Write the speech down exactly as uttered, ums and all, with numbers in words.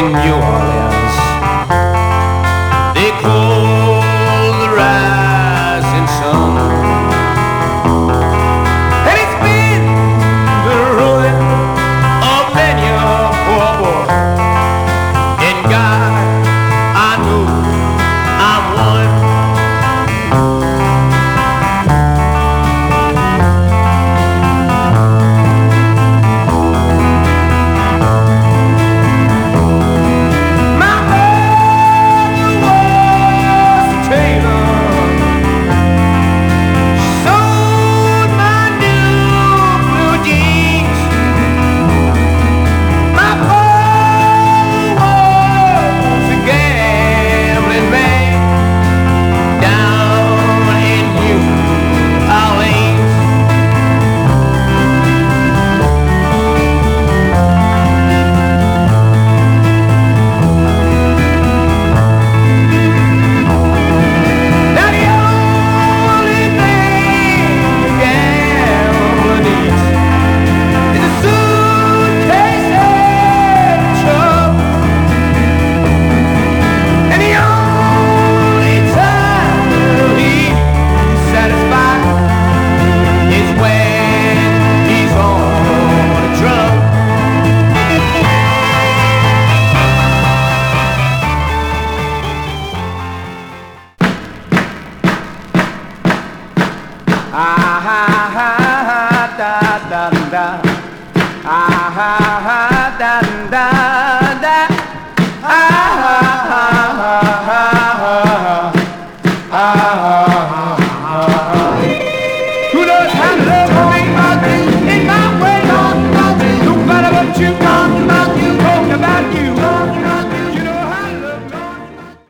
in New Orleans. They call the rising sun, and it's been the ruin of many a poor boy. And God, I know I'm one. Who knows how to love?